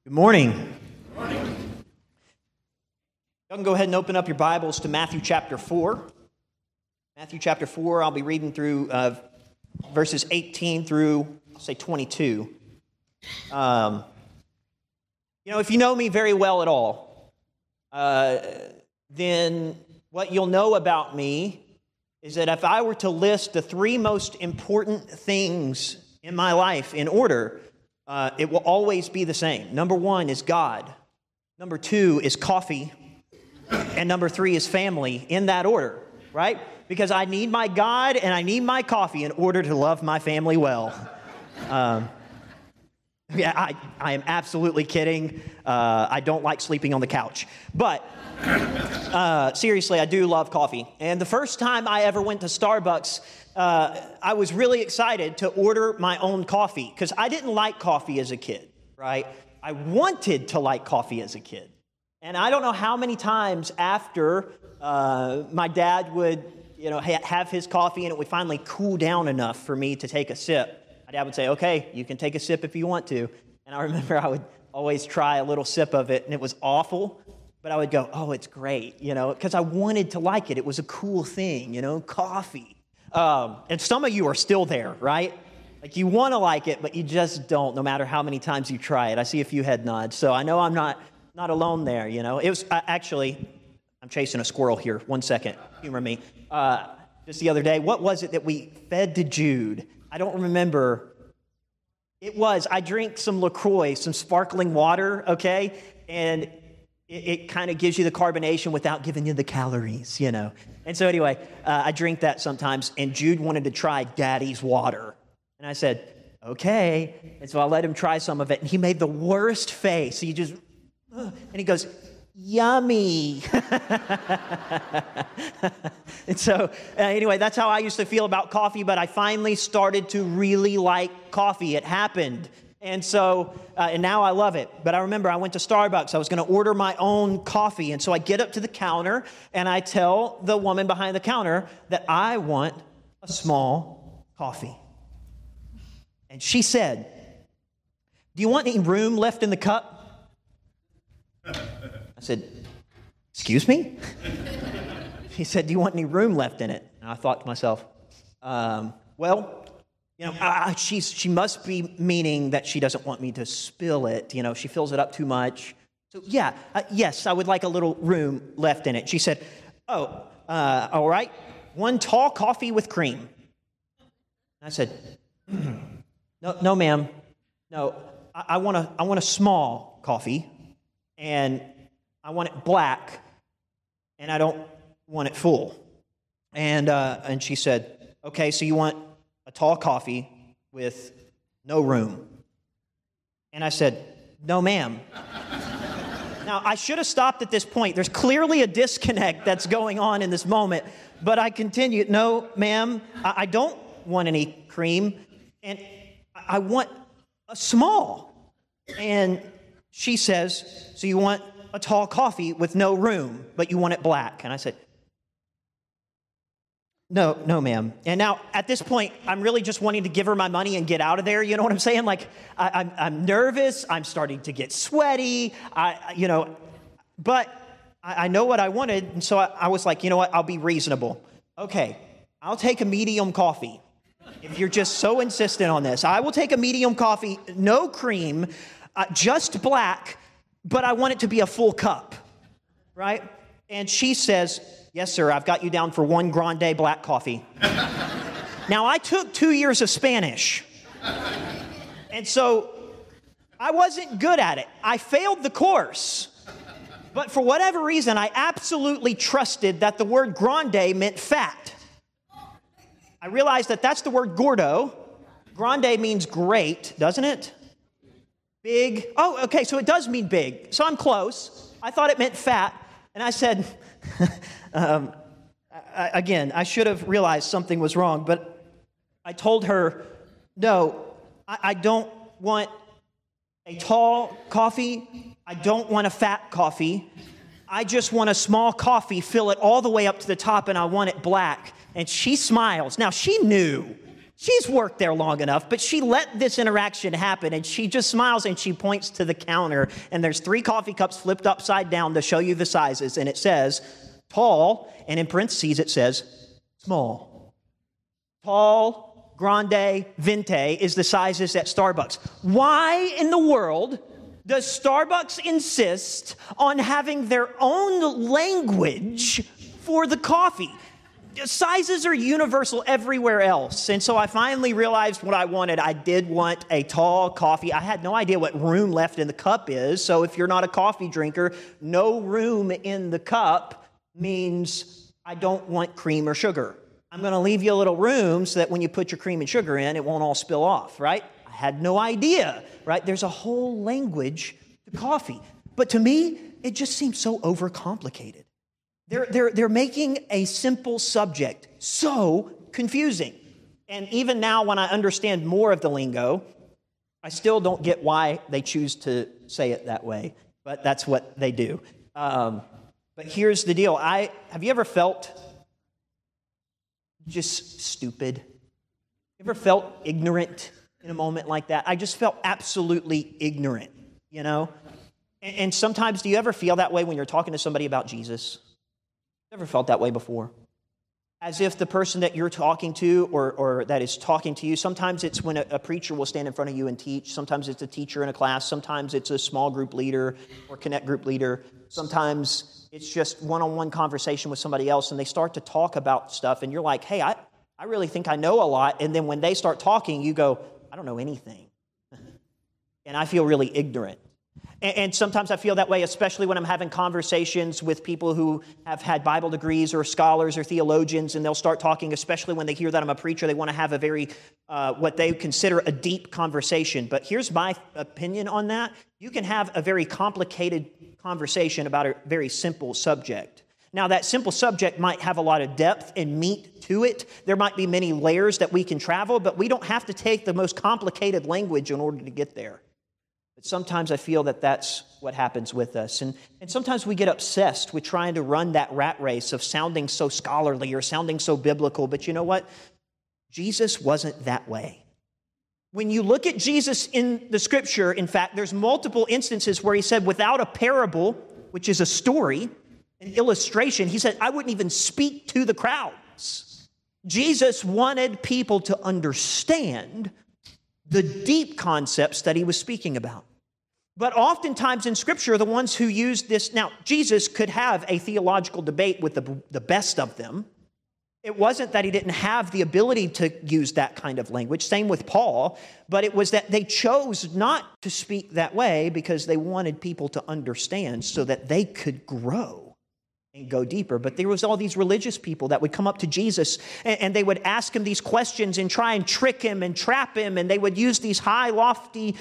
Good morning. Good morning. You can go ahead and open up your Bibles to Matthew chapter 4. Matthew chapter 4, I'll be reading through verses 18 through, I'll say 22. If you know me very well at all, then what you'll know about me is that if I were to list the three most important things in my life in order, it will always be the same. Number one is God. Number two is coffee. And number three is family, in that order, right? Because I need my God and I need my coffee in order to love my family well. I am absolutely kidding. I don't like sleeping on the couch. But seriously, I do love coffee. And the first time I ever went to Starbucks, I was really excited to order my own coffee because I didn't like coffee as a kid, right? I wanted to like coffee as a kid. And I don't know how many times after my dad would, have his coffee and it would finally cool down enough for me to take a sip. My dad would say, okay, you can take a sip if you want to. And I remember I would always try a little sip of it and it was awful. But I would go, oh, it's great, because I wanted to like it. It was a cool thing, coffee. And some of you are still there, right? Like you want to like it, but you just don't, no matter how many times you try it. I see a few head nods. So I know I'm not alone there, It was actually, I'm chasing a squirrel here. 1 second. Humor me. Just the other day, what was it that we fed to Jude? I don't remember. I drink some LaCroix, some sparkling water, okay? And it kind of gives you the carbonation without giving you the calories, And so anyway, I drink that sometimes, and Jude wanted to try Daddy's water. And I said, okay. And so I let him try some of it, and he made the worst face. He just, and he goes, yummy. And so anyway, that's how I used to feel about coffee, but I finally started to really like coffee. It happened. And so, and now I love it. But I remember I went to Starbucks. I was going to order my own coffee. And so I get up to the counter and I tell the woman behind the counter that I want a small coffee. And she said, do you want any room left in the cup? I said, excuse me? She said, do you want any room left in it? And I thought to myself, she must be meaning that she doesn't want me to spill it. She fills it up too much. So yes, I would like a little room left in it. She said, all right, one tall coffee with cream. And I said, no, ma'am. No, I want a small coffee, and I want it black, and I don't want it full. And she said, okay, so you want a tall coffee with no room. And I said, no, ma'am. Now, I should have stopped at this point. There's clearly a disconnect that's going on in this moment. But I continued, no, ma'am, I don't want any cream. And I want a small. And she says, so you want a tall coffee with no room, but you want it black. And I said, no, ma'am. And now, at this point, I'm really just wanting to give her my money and get out of there. You know what I'm saying? Like, I'm nervous. I'm starting to get sweaty. But I know what I wanted. And so I was like, you know what? I'll be reasonable. Okay, I'll take a medium coffee. If you're just so insistent on this, I will take a medium coffee, no cream, just black, but I want it to be a full cup, right? And she says, yes, sir, I've got you down for one grande black coffee. Now, I took 2 years of Spanish, and so I wasn't good at it. I failed the course, but for whatever reason, I absolutely trusted that the word grande meant fat. I realized that that's the word gordo. Grande means great, doesn't it? Big. Oh, okay, so it does mean big. So I'm close. I thought it meant fat, and I said, again, I should have realized something was wrong, but I told her, no, I don't want a tall coffee. I don't want a fat coffee. I just want a small coffee, fill it all the way up to the top, and I want it black. And she smiles. Now, she knew She's worked there long enough, but she let this interaction happen, and she just smiles and she points to the counter, and there's 3 coffee cups flipped upside down to show you the sizes, and it says tall, and in parentheses it says small. Tall, grande, venti is the sizes at Starbucks. Why in the world does Starbucks insist on having their own language for the coffee? Sizes are universal everywhere else. And so I finally realized what I wanted. I did want a tall coffee. I had no idea what room left in the cup is. So if you're not a coffee drinker, no room in the cup means I don't want cream or sugar. I'm going to leave you a little room so that when you put your cream and sugar in, it won't all spill off, right? I had no idea, right? There's a whole language to coffee. But to me, it just seems so overcomplicated. They're making a simple subject so confusing. And even now, when I understand more of the lingo, I still don't get why they choose to say it that way. But that's what they do. But here's the deal. Have you ever felt just stupid? You ever felt ignorant in a moment like that? I just felt absolutely ignorant, you know? And sometimes, do you ever feel that way when you're talking to somebody about Jesus? Ever felt that way before? As if the person that you're talking to or that is talking to you, sometimes it's when a preacher will stand in front of you and teach. Sometimes it's a teacher in a class. Sometimes it's a small group leader or connect group leader. Sometimes it's just one-on-one conversation with somebody else, and they start to talk about stuff, and you're like, hey, I really think I know a lot. And then when they start talking, you go, I don't know anything. And I feel really ignorant. And sometimes I feel that way, especially when I'm having conversations with people who have had Bible degrees or scholars or theologians, and they'll start talking, especially when they hear that I'm a preacher. They want to have a very, what they consider a deep conversation. But here's my opinion on that. You can have a very complicated conversation about a very simple subject. Now, that simple subject might have a lot of depth and meat to it. There might be many layers that we can travel, but we don't have to take the most complicated language in order to get there. But sometimes I feel that that's what happens with us. And sometimes we get obsessed with trying to run that rat race of sounding so scholarly or sounding so biblical. But you know what? Jesus wasn't that way. When you look at Jesus in the scripture, in fact, there's multiple instances where he said, without a parable, which is a story, an illustration, he said, I wouldn't even speak to the crowds. Jesus wanted people to understand the deep concepts that he was speaking about. But oftentimes in Scripture, the ones who use this, now, Jesus could have a theological debate with the best of them. It wasn't that he didn't have the ability to use that kind of language, same with Paul, but it was that they chose not to speak that way because they wanted people to understand so that they could grow and go deeper. But there was all these religious people that would come up to Jesus and they would ask him these questions and try and trick him and trap him, and they would use these high, lofty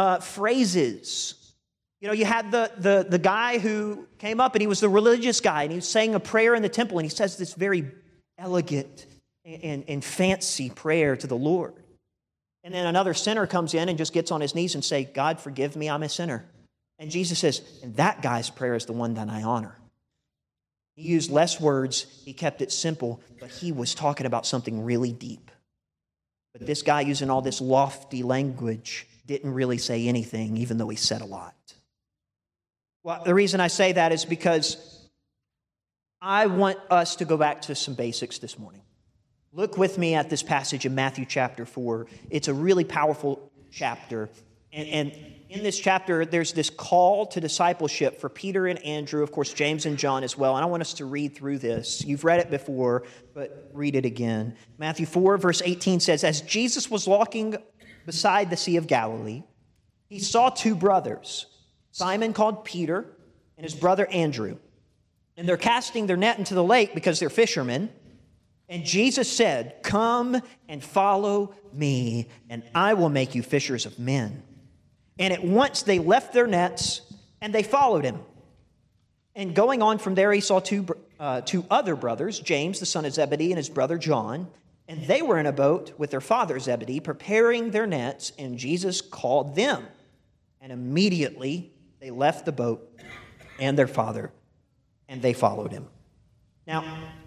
phrases. You know, you had the guy who came up and he was the religious guy and he was saying a prayer in the temple, and he says this very elegant and fancy prayer to the Lord. And then another sinner comes in and just gets on his knees and say, God, forgive me, I'm a sinner. And Jesus says, and that guy's prayer is the one that I honor. He used less words, he kept it simple, but he was talking about something really deep. But this guy using all this lofty language didn't really say anything, even though he said a lot. Well, the reason I say that is because I want us to go back to some basics this morning. Look with me at this passage in Matthew chapter 4. It's a really powerful chapter. And in this chapter, there's this call to discipleship for Peter and Andrew, of course, James and John as well. And I want us to read through this. You've read it before, but read it again. Matthew 4, verse 18 says, as Jesus was walking beside the Sea of Galilee, he saw 2 brothers, Simon called Peter and his brother Andrew. And they're casting their net into the lake because they're fishermen. And Jesus said, come and follow me, and I will make you fishers of men. And at once they left their nets, and they followed him. And going on from there, he saw two other brothers, James, the son of Zebedee, and his brother John. And they were in a boat with their father Zebedee, preparing their nets, and Jesus called them. And immediately they left the boat and their father, and they followed him. Now,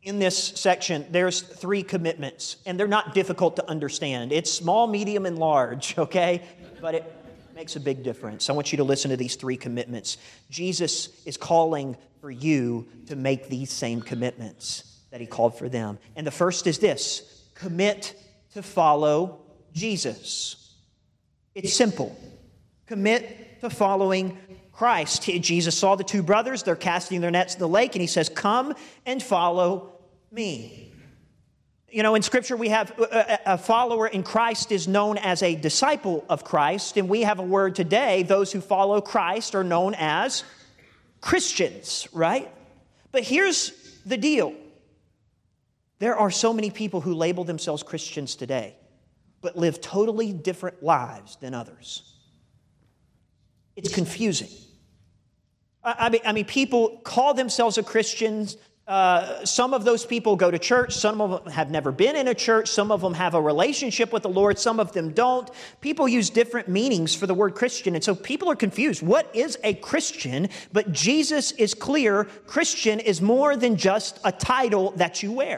In this section, there's 3 commitments, and they're not difficult to understand. It's small, medium, and large, okay? But it makes a big difference. I want you to listen to these 3 commitments. Jesus is calling for you to make these same commitments that he called for them. And the first is this: commit to follow Jesus. It's simple. Commit to following Christ. Jesus saw the 2 brothers. They're casting their nets in the lake, and he says, "Come and follow me." You know, in Scripture, we have a follower in Christ is known as a disciple of Christ, and we have a word today: those who follow Christ are known as Christians, right? But here's the deal. There are so many people who label themselves Christians today, but live totally different lives than others. It's confusing. I mean, people call themselves a Christian. Some of those people go to church. Some of them have never been in a church. Some of them have a relationship with the Lord. Some of them don't. People use different meanings for the word Christian. And so people are confused. What is a Christian? But Jesus is clear. Christian is more than just a title that you wear.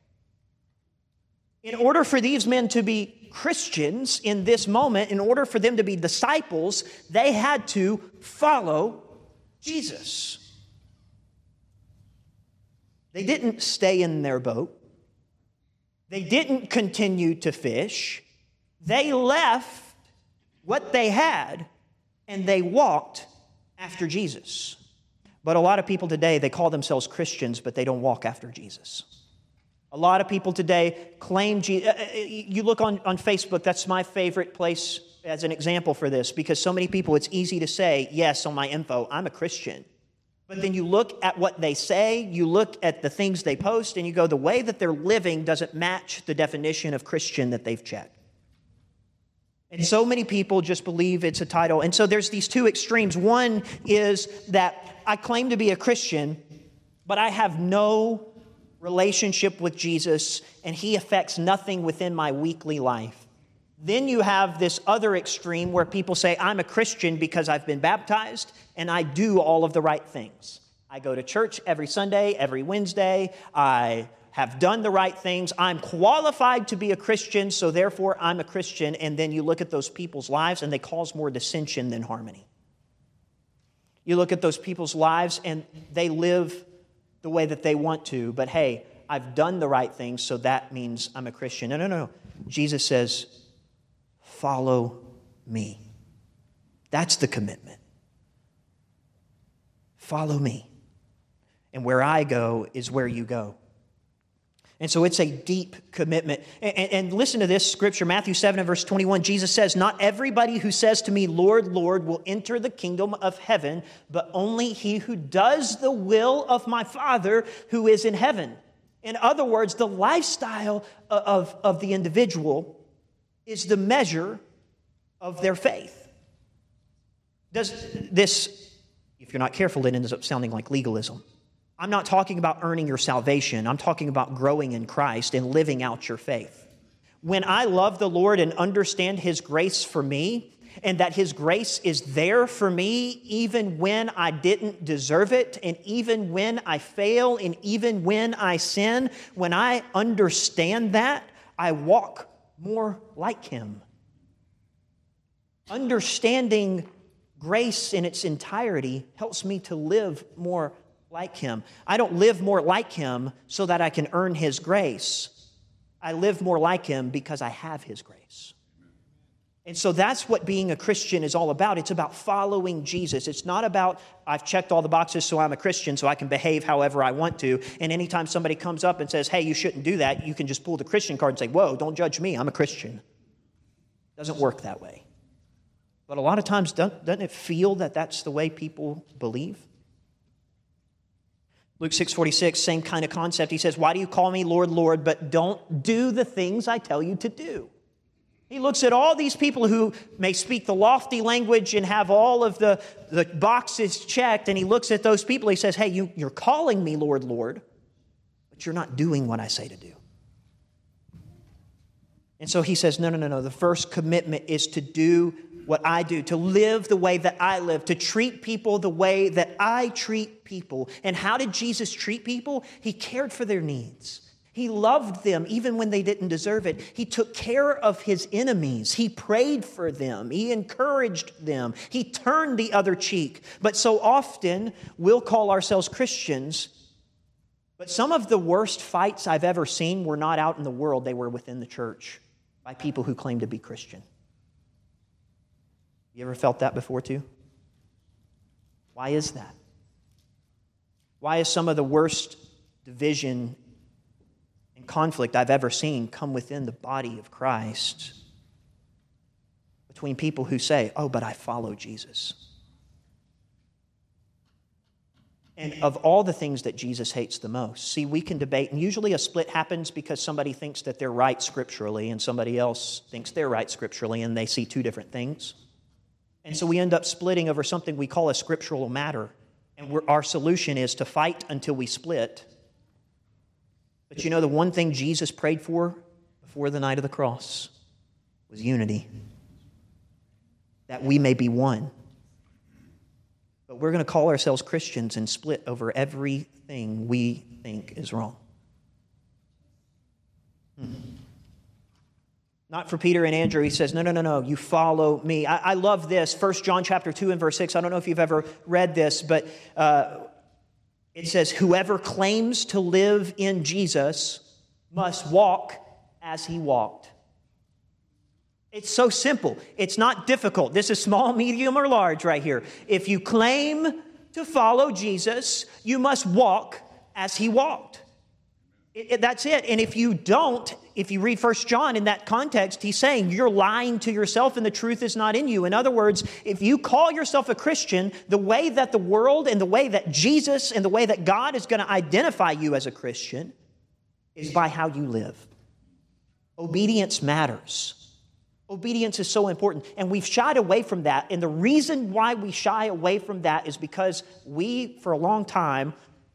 In order for these men to be Christians in this moment, in order for them to be disciples, they had to follow Jesus. They didn't stay in their boat. They didn't continue to fish. They left what they had and they walked after Jesus. But a lot of people today, they call themselves Christians, but they don't walk after Jesus. A lot of people today claim Jesus. You look on Facebook, that's my favorite place as an example for this, because so many people, it's easy to say, yes, on my info, I'm a Christian. But then you look at what they say, you look at the things they post, and you go, the way that they're living doesn't match the definition of Christian that they've checked. And so many people just believe it's a title. And so there's these 2 extremes. One is that I claim to be a Christian, but I have no relationship with Jesus, and he affects nothing within my weekly life. Then you have this other extreme where people say, I'm a Christian because I've been baptized and I do all of the right things. I go to church every Sunday, every Wednesday. I have done the right things. I'm qualified to be a Christian, so therefore I'm a Christian. And then you look at those people's lives and they cause more dissension than harmony. You look at those people's lives and they live the way that they want to, but hey, I've done the right things, so that means I'm a Christian. No. Jesus says, follow me. That's the commitment. Follow me. And where I go is where you go. And so it's a deep commitment. And listen to this scripture, Matthew 7 and verse 21. Jesus says, not everybody who says to me, Lord, Lord, will enter the kingdom of heaven, but only he who does the will of my Father who is in heaven. In other words, the lifestyle of the individual is the measure of their faith. Does this, if you're not careful, it ends up sounding like legalism. I'm not talking about earning your salvation. I'm talking about growing in Christ and living out your faith. When I love the Lord and understand his grace for me, and that his grace is there for me even when I didn't deserve it, and even when I fail, and even when I sin, when I understand that, I walk more like him. Understanding grace in its entirety helps me to live more like him. I don't live more like him so that I can earn his grace. I live more like him because I have his grace. And so that's what being a Christian is all about. It's about following Jesus. It's not about, I've checked all the boxes so I'm a Christian so I can behave however I want to. And anytime somebody comes up and says, hey, you shouldn't do that, you can just pull the Christian card and say, whoa, don't judge me, I'm a Christian. It doesn't work that way. But a lot of times, doesn't it feel that that's the way people believe? Luke 6:46, same kind of concept. He says, why do you call me Lord, Lord, but don't do the things I tell you to do? He looks at all these people who may speak the lofty language and have all of the boxes checked, and he looks at those people. He says, hey, you're calling me Lord, Lord, but you're not doing what I say to do. And so he says, no. The first commitment is to do what I do, to live the way that I live, to treat people the way that I treat people. And how did Jesus treat people? He cared for their needs. He loved them even when they didn't deserve it. He took care of his enemies. He prayed for them. He encouraged them. He turned the other cheek. But so often, we'll call ourselves Christians, but some of the worst fights I've ever seen were not out in the world. They were within the church by people who claim to be Christian. You ever felt that before too? Why is that? Why is some of the worst division and conflict I've ever seen come within the body of Christ between people who say, oh, but I follow Jesus? And of all the things that Jesus hates the most, see, we can debate, and usually a split happens because somebody thinks that they're right scripturally and somebody else thinks they're right scripturally, and they see two different things. And so we end up splitting over something we call a scriptural matter. And our solution is to fight until we split. But you know, the one thing Jesus prayed for before the night of the cross was unity. That we may be one. But we're going to call ourselves Christians and split over everything we think is wrong. Not for Peter and Andrew. He says, no, you follow me. I love this. 1 John chapter 2 and verse 6. I don't know if you've ever read this, but it says, whoever claims to live in Jesus must walk as he walked. It's so simple. It's not difficult. This is small, medium, or large right here. If you claim to follow Jesus, you must walk as he walked. That's it. And if you don't, if you read 1 John in that context, he's saying you're lying to yourself and the truth is not in you. In other words, if you call yourself a Christian, the way that the world and the way that Jesus and the way that God is going to identify you as a Christian is by how you live. Obedience matters. Obedience is so important, and we've shied away from that. And the reason why we shy away from that is because we, for a long time,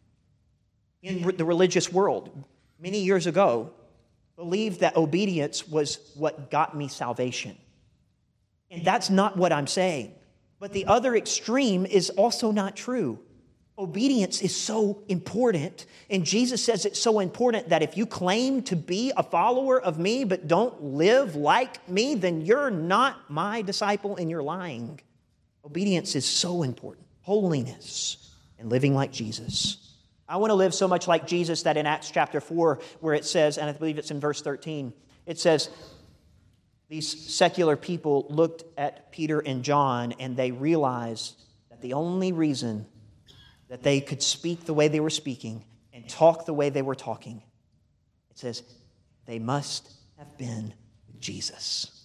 in the religious world, many years ago, believed that obedience was what got me salvation. And that's not what I'm saying. But the other extreme is also not true. Obedience is so important, and Jesus says it's so important that if you claim to be a follower of me but don't live like me, then you're not my disciple and you're lying. Obedience is so important. Holiness and living like Jesus. I want to live so much like Jesus that in Acts chapter 4, where it says, and I believe it's in verse 13, it says, these secular people looked at Peter and John and they realized that the only reason that they could speak the way they were speaking and talk the way they were talking, it says, they must have been with Jesus.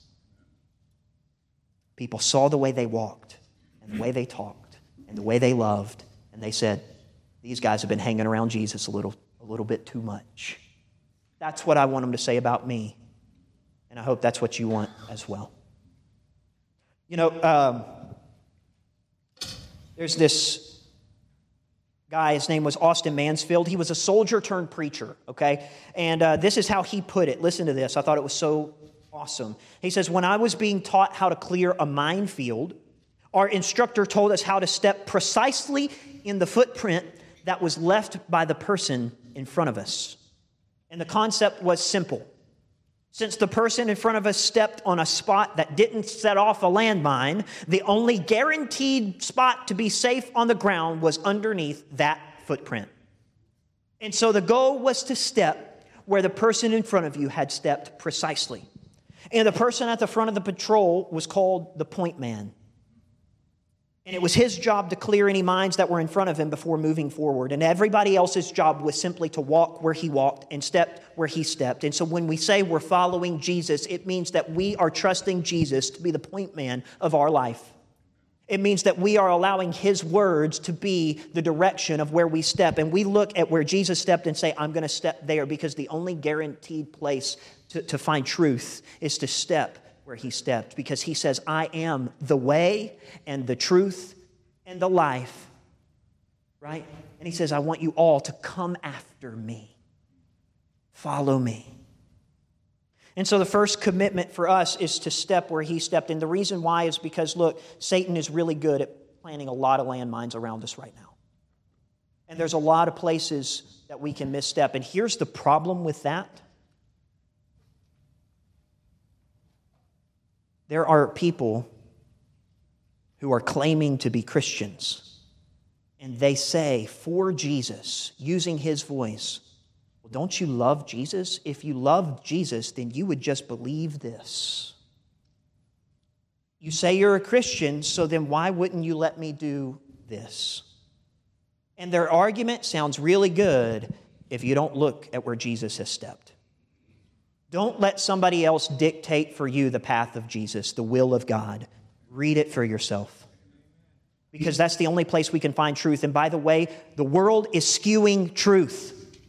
People saw the way they walked and the way they talked and the way they loved, and they said, these guys have been hanging around Jesus a little bit too much. That's what I want them to say about me, and I hope that's what you want as well. You know, there's this guy, his name was Austin Mansfield. He was a soldier turned preacher, okay? And this is how he put it. Listen to this. I thought it was so awesome. He says, when I was being taught how to clear a minefield, our instructor told us how to step precisely in the footprint that was left by the person in front of us. And the concept was simple. Since the person in front of us stepped on a spot that didn't set off a landmine, the only guaranteed spot to be safe on the ground was underneath that footprint. And so the goal was to step where the person in front of you had stepped precisely. And the person at the front of the patrol was called the point man. And it was his job to clear any mines that were in front of him before moving forward. And everybody else's job was simply to walk where he walked and step where he stepped. And so when we say we're following Jesus, it means that we are trusting Jesus to be the point man of our life. It means that we are allowing his words to be the direction of where we step. And we look at where Jesus stepped and say, I'm going to step there, because the only guaranteed place to find truth is to step where he stepped, because he says, I am the way and the truth and the life, right? And he says, I want you all to come after me. Follow me. And so the first commitment for us is to step where he stepped. And the reason why is because, look, Satan is really good at planting a lot of landmines around us right now. And there's a lot of places that we can misstep. And here's the problem with that. There are people who are claiming to be Christians, and they say, for Jesus, using his voice, well, don't you love Jesus? If you love Jesus, then you would just believe this. You say you're a Christian, so then why wouldn't you let me do this? And their argument sounds really good if you don't look at where Jesus has stepped. Don't let somebody else dictate for you the path of Jesus, the will of God. Read it for yourself. Because that's the only place we can find truth. And by the way, the world is skewing truth.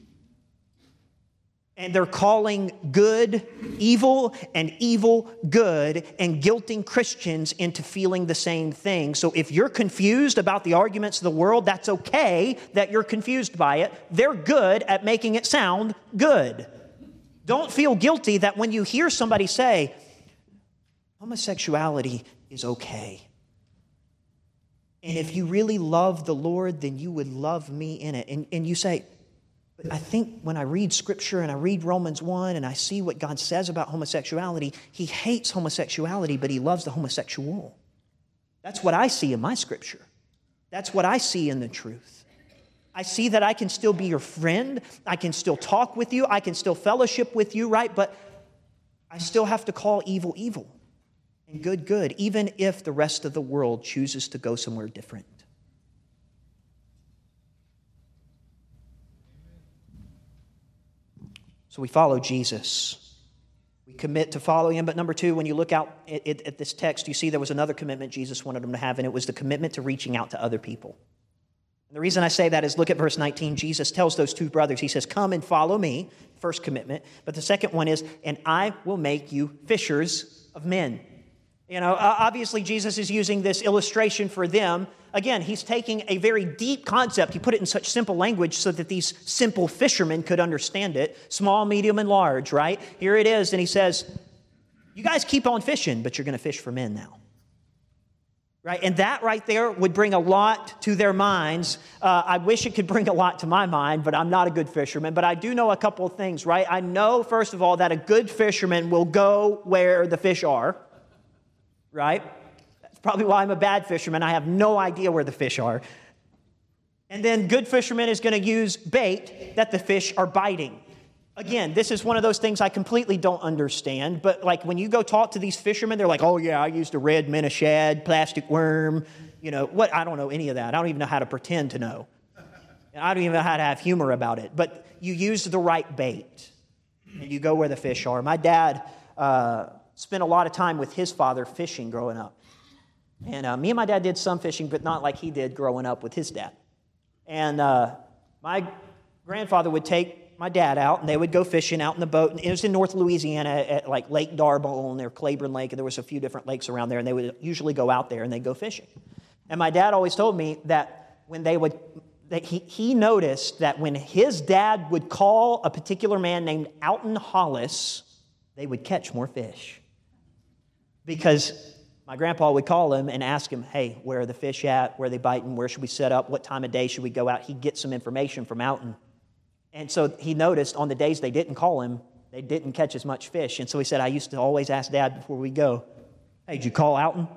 And they're calling good evil and evil good and guilting Christians into feeling the same thing. So if you're confused about the arguments of the world, that's okay that you're confused by it. They're good at making it sound good. Don't feel guilty that when you hear somebody say, homosexuality is okay. And if you really love the Lord, then you would love me in it. And you say, but I think when I read Scripture and I read Romans 1 and I see what God says about homosexuality, he hates homosexuality, but he loves the homosexual. That's what I see in my Scripture. That's what I see in the truth. I see that I can still be your friend. I can still talk with you. I can still fellowship with you, right? But I still have to call evil, evil, and good, good, even if the rest of the world chooses to go somewhere different. So we follow Jesus. We commit to following him. But number two, when you look out at this text, you see there was another commitment Jesus wanted them to have, and it was the commitment to reaching out to other people. And the reason I say that is look at verse 19. Jesus tells those two brothers, he says, come and follow me, first commitment. But the second one is, and I will make you fishers of men. You know, obviously Jesus is using this illustration for them. Again, he's taking a very deep concept. He put it in such simple language so that these simple fishermen could understand it. Small, medium, and large, right? Here it is, and he says, you guys keep on fishing, but you're going to fish for men now. Right? And that right there would bring a lot to their minds. I wish it could bring a lot to my mind, but I'm not a good fisherman. But I do know a couple of things, right? I know, first of all, that a good fisherman will go where the fish are, right? That's probably why I'm a bad fisherman. I have no idea where the fish are. And then good fisherman is going to use bait that the fish are biting. Again, this is one of those things I completely don't understand, but like when you go talk to these fishermen, they're like, oh yeah, I used a red minnow shad, plastic worm, you know, what? I don't know any of that. I don't even know how to pretend to know. And I don't even know how to have humor about it, but you use the right bait and you go where the fish are. My dad spent a lot of time with his father fishing growing up. And me and my dad did some fishing, but not like he did growing up with his dad. And my grandfather would take my dad out, and they would go fishing out in the boat. And it was in North Louisiana at like Lake Darbone or Claiborne Lake, and there was a few different lakes around there, and they would usually go out there and they'd go fishing. And my dad always told me that when they would, that he noticed that when his dad would call a particular man named Alton Hollis, they would catch more fish. Because my grandpa would call him and ask him, hey, where are the fish at? Where are they biting? Where should we set up? What time of day should we go out? He'd get some information from Alton. And so he noticed on the days they didn't call him, they didn't catch as much fish. And so he said, I used to always ask Dad before we go, hey, did you call Alton?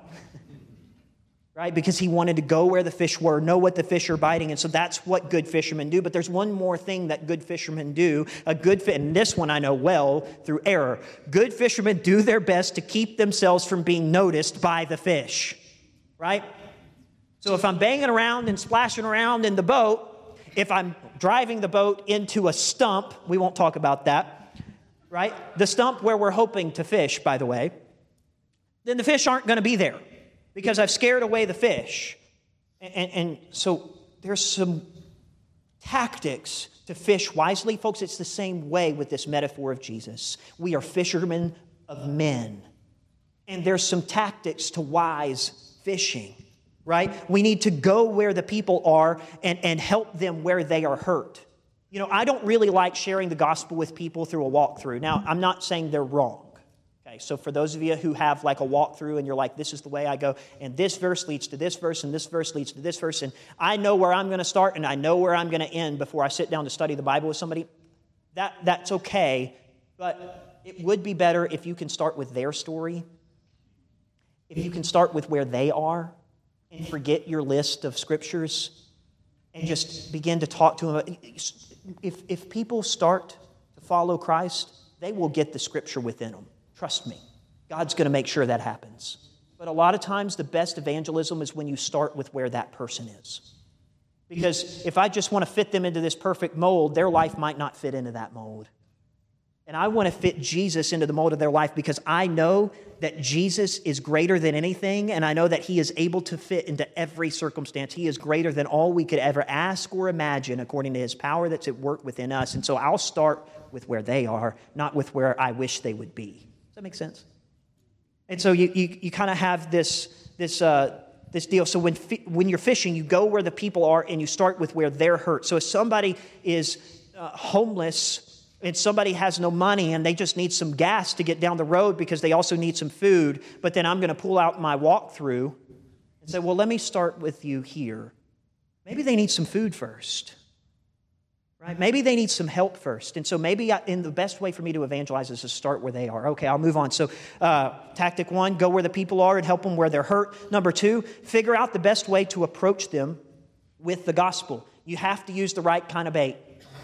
Right? Because he wanted to go where the fish were, know what the fish are biting. And so that's what good fishermen do. But there's one more thing that good fishermen do. And this one I know well through error. Good fishermen do their best to keep themselves from being noticed by the fish. Right? So if I'm banging around and splashing around in the boat, if I'm driving the boat into a stump, we won't talk about that, right? The stump where we're hoping to fish, by the way, then the fish aren't going to be there because I've scared away the fish. And so there's some tactics to fish wisely. Folks, it's the same way with this metaphor of Jesus. We are fishermen of men. And there's some tactics to wise fishing. Right? We need to go where the people are and help them where they are hurt. I don't really like sharing the gospel with people through a walkthrough. Now, I'm not saying they're wrong. Okay, so for those of you who have like a walkthrough and you're like, this is the way I go, and this verse leads to this verse, and this verse leads to this verse, and I know where I'm going to start and I know where I'm going to end before I sit down to study the Bible with somebody, that's okay, but it would be better if you can start with their story, if you can start with where they are and forget your list of scriptures and just begin to talk to them. If people start to follow Christ, they will get the scripture within them. Trust me. God's going to make sure that happens. But a lot of times the best evangelism is when you start with where that person is. Because if I just want to fit them into this perfect mold, their life might not fit into that mold. And I want to fit Jesus into the mold of their life because I know that Jesus is greater than anything, and I know that He is able to fit into every circumstance. He is greater than all we could ever ask or imagine according to His power that's at work within us. And so I'll start with where they are, not with where I wish they would be. Does that make sense? And so you kind of have this deal. So when you're fishing, you go where the people are and you start with where they're hurt. So if somebody is homeless and somebody has no money and they just need some gas to get down the road because they also need some food, but then I'm going to pull out my walkthrough and say, well, let me start with you here. Maybe they need some food first, right? Maybe they need some help first. And so maybe the best way for me to evangelize is to start where they are. Okay, I'll move on. So tactic 1, go where the people are and help them where they're hurt. Number 2, figure out the best way to approach them with the gospel. You have to use the right kind of bait.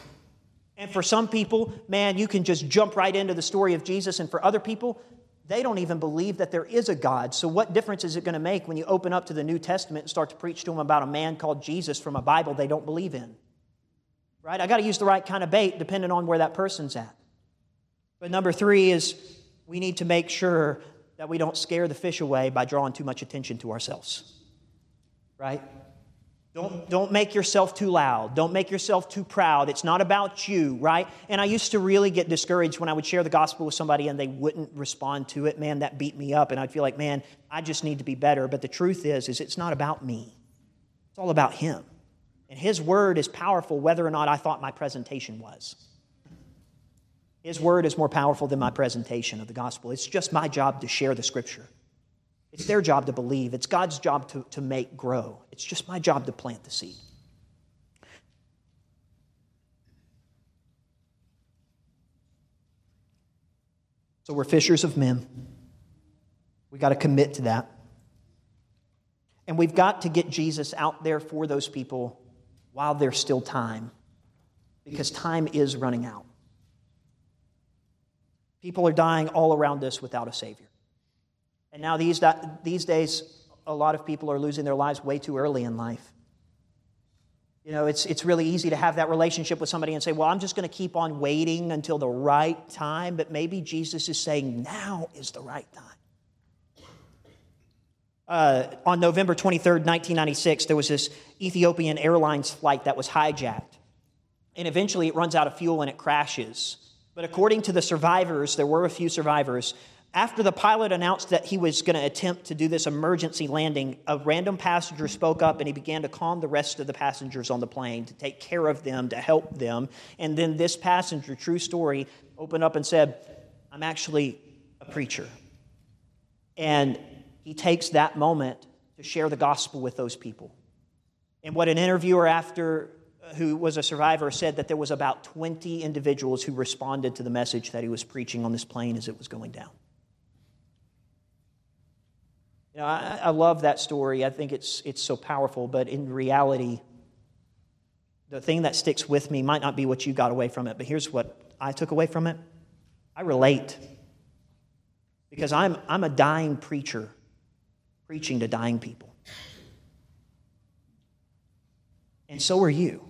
And for some people, man, you can just jump right into the story of Jesus. And for other people, they don't even believe that there is a God. So what difference is it going to make when you open up to the New Testament and start to preach to them about a man called Jesus from a Bible they don't believe in? Right? I got to use the right kind of bait depending on where that person's at. But number 3 is we need to make sure that we don't scare the fish away by drawing too much attention to ourselves. Right? Don't make yourself too loud. Don't make yourself too proud. It's not about you, right? And I used to really get discouraged when I would share the gospel with somebody and they wouldn't respond to it. Man, that beat me up. And I'd feel like, man, I just need to be better. But the truth is it's not about me. It's all about Him. And His word is powerful whether or not I thought my presentation was. His word is more powerful than my presentation of the gospel. It's just my job to share the scripture. It's their job to believe. It's God's job to make grow. It's just my job to plant the seed. So we're fishers of men. We got to commit to that. And we've got to get Jesus out there for those people while there's still time, because time is running out. People are dying all around us without a Savior. And now these days, a lot of people are losing their lives way too early in life. It's really easy to have that relationship with somebody and say, well, I'm just going to keep on waiting until the right time. But maybe Jesus is saying now is the right time. On November 23rd, 1996, there was this Ethiopian Airlines flight that was hijacked. And eventually it runs out of fuel and it crashes. But according to the survivors, there were a few survivors. After the pilot announced that he was going to attempt to do this emergency landing, a random passenger spoke up and he began to calm the rest of the passengers on the plane, to take care of them, to help them. And then this passenger, true story, opened up and said, I'm actually a preacher. And he takes that moment to share the gospel with those people. And what an interviewer who was a survivor said, that there was about 20 individuals who responded to the message that he was preaching on this plane as it was going down. I love that story. I think it's so powerful, but in reality, the thing that sticks with me might not be what you got away from it, but here's what I took away from it. I relate, because I'm a dying preacher preaching to dying people. And so are you.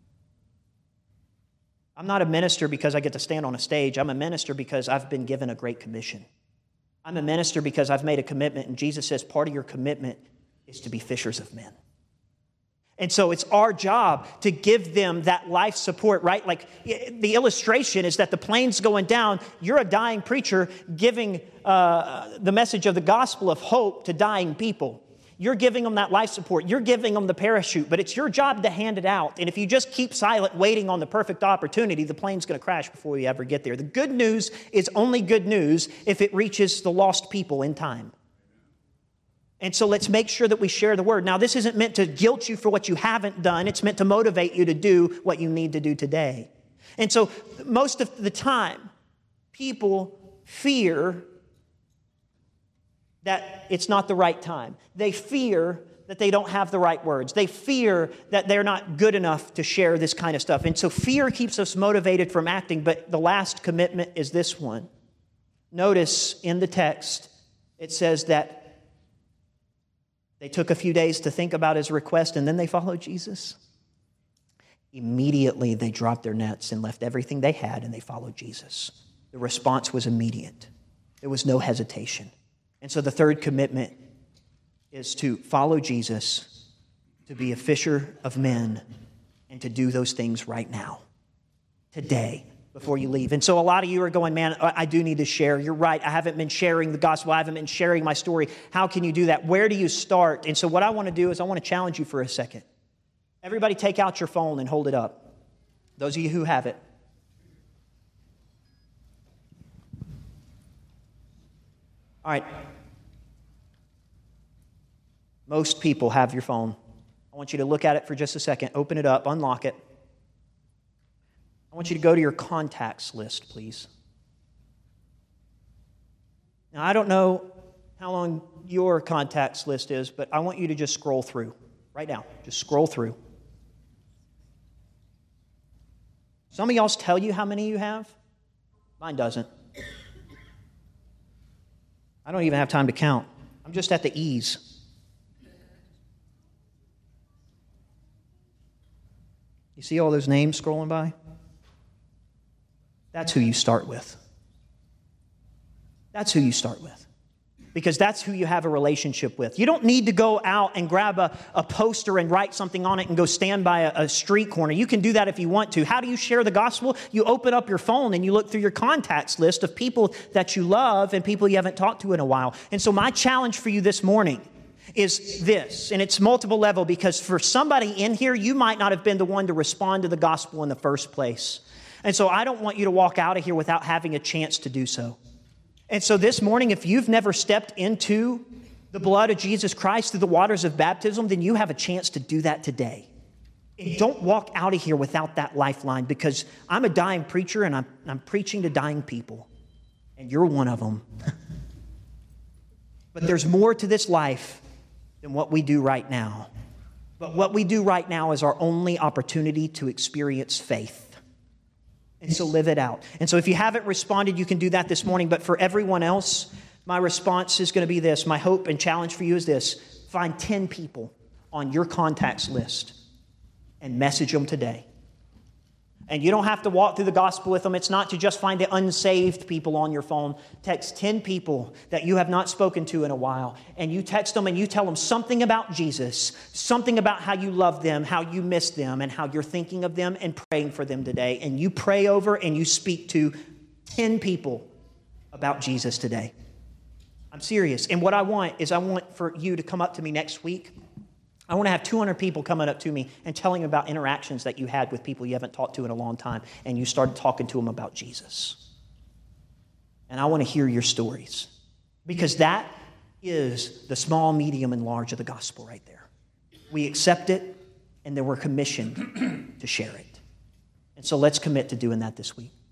I'm not a minister because I get to stand on a stage. I'm a minister because I've been given a great commission. I'm a minister because I've made a commitment, and Jesus says part of your commitment is to be fishers of men. And so it's our job to give them that life support, right? Like the illustration is that the plane's going down. You're a dying preacher giving the message of the gospel of hope to dying people. You're giving them that life support. You're giving them the parachute, but it's your job to hand it out. And if you just keep silent waiting on the perfect opportunity, the plane's going to crash before you ever get there. The good news is only good news if it reaches the lost people in time. And so let's make sure that we share the word. Now, this isn't meant to guilt you for what you haven't done. It's meant to motivate you to do what you need to do today. And so most of the time, people fear that it's not the right time. They fear that they don't have the right words. They fear that they're not good enough to share this kind of stuff. And so fear keeps us motivated from acting. But the last commitment is this one. Notice in the text, it says that they took a few days to think about his request, and then they followed Jesus. Immediately, they dropped their nets and left everything they had, and they followed Jesus. The response was immediate. There was no hesitation. And so the third commitment is to follow Jesus, to be a fisher of men, and to do those things right now, today, before you leave. And so a lot of you are going, man, I do need to share. You're right. I haven't been sharing the gospel. I haven't been sharing my story. How can you do that? Where do you start? And so what I want to do is I want to challenge you for a second. Everybody take out your phone and hold it up. Those of you who have it. All right. Most people have your phone. I want you to look at it for just a second. Open it up. Unlock it. I want you to go to your contacts list, please. Now, I don't know how long your contacts list is, but I want you to just scroll through right now. Just scroll through. Some of y'all tell you how many you have. Mine doesn't. I don't even have time to count. I'm just at the E's. You see all those names scrolling by? That's who you start with. That's who you start with. Because that's who you have a relationship with. You don't need to go out and grab a poster and write something on it and go stand by a street corner. You can do that if you want to. How do you share the gospel? You open up your phone and you look through your contacts list of people that you love and people you haven't talked to in a while. And so my challenge for you this morning is this, and it's multiple level, because for somebody in here, you might not have been the one to respond to the gospel in the first place. And so I don't want you to walk out of here without having a chance to do so. And so this morning, if you've never stepped into the blood of Jesus Christ through the waters of baptism, then you have a chance to do that today. And don't walk out of here without that lifeline, because I'm a dying preacher and I'm preaching to dying people. And you're one of them. But there's more to this life than what we do right now. But what we do right now is our only opportunity to experience faith. And so live it out. And so if you haven't responded, you can do that this morning. But for everyone else, my response is going to be this. My hope and challenge for you is this. Find 10 people on your contacts list and message them today. And you don't have to walk through the gospel with them. It's not to just find the unsaved people on your phone. Text 10 people that you have not spoken to in a while. And you text them and you tell them something about Jesus, something about how you love them, how you miss them, and how you're thinking of them and praying for them today. And you pray over and you speak to 10 people about Jesus today. I'm serious. And what I want is I want for you to come up to me next week. I want to have 200 people coming up to me and telling about interactions that you had with people you haven't talked to in a long time, and you started talking to them about Jesus. And I want to hear your stories, because that is the small, medium, and large of the gospel right there. We accept it, and then we're commissioned to share it. And so let's commit to doing that this week.